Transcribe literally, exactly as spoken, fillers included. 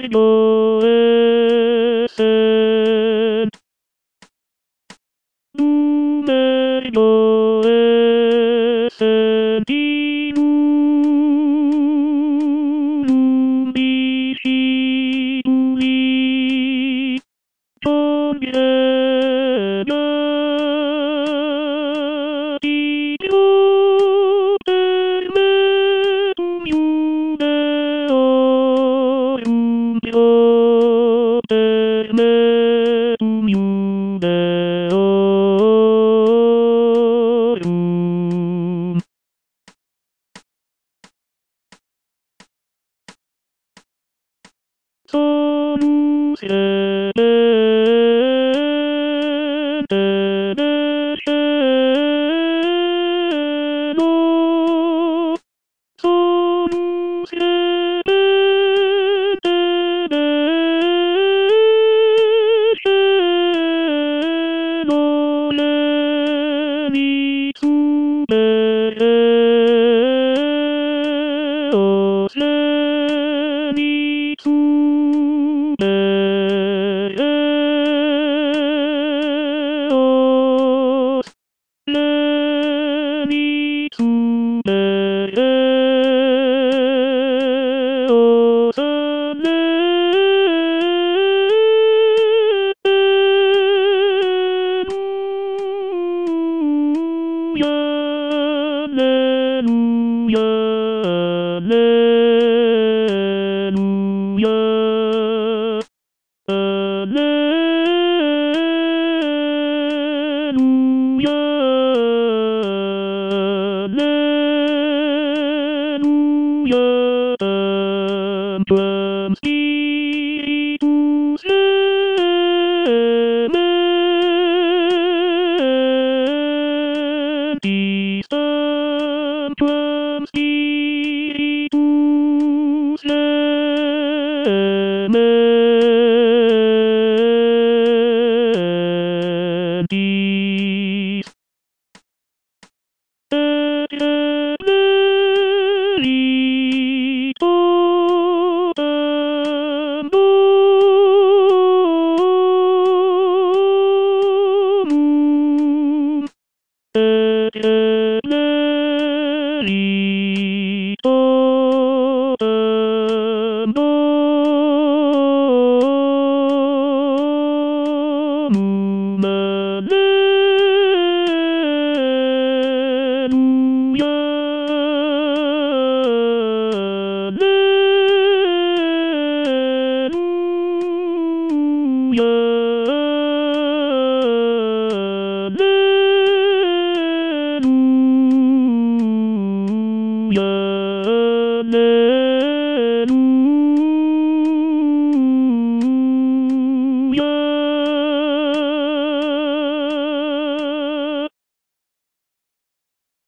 Luminescent. Luminescent. Illumisci. Congeniati perpetuum iudeorum, perpetuum iudeorum. Solus Edendere Solus Lenitus Eos Lenitus Eos Lenitum Eos Alleluia, Alleluia, Alleluia, Alleluia, Tantum Spiritus Elementis, Tantum Spiritus Elementis. Et Emerito Domum. Et Emerito Domum. Alleluia, Alleluia, Alleluia, Alleluia.